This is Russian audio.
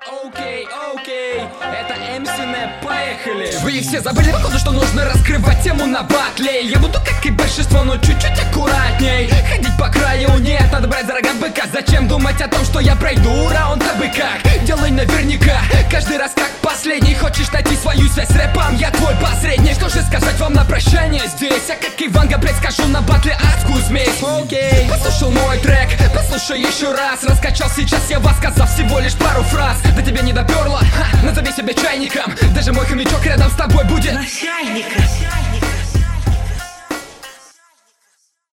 Окей, это МСН, поехали. Вы их все забыли, походу, что нужно раскрывать тему на батле. Я буду как и большинство, но чуть-чуть аккуратней. Ходить по краю нет, надо брать за рога быка. Зачем думать о том, что я пройду раунд абы как? Делай наверняка, каждый раз как последний. Хочешь найти свою связь с рэпом, я твой посредник. Что же сказать вам на прощание здесь? Я как Иванга, блядь, скажу на батле адскую смесь. Окей. Послушал мой трек, послушай еще раз. Раскачал сейчас я вас, сказав всего лишь пару фраз. До тебя не доперло, назови себя чайником. Даже мой хомячок рядом с тобой будет начальником.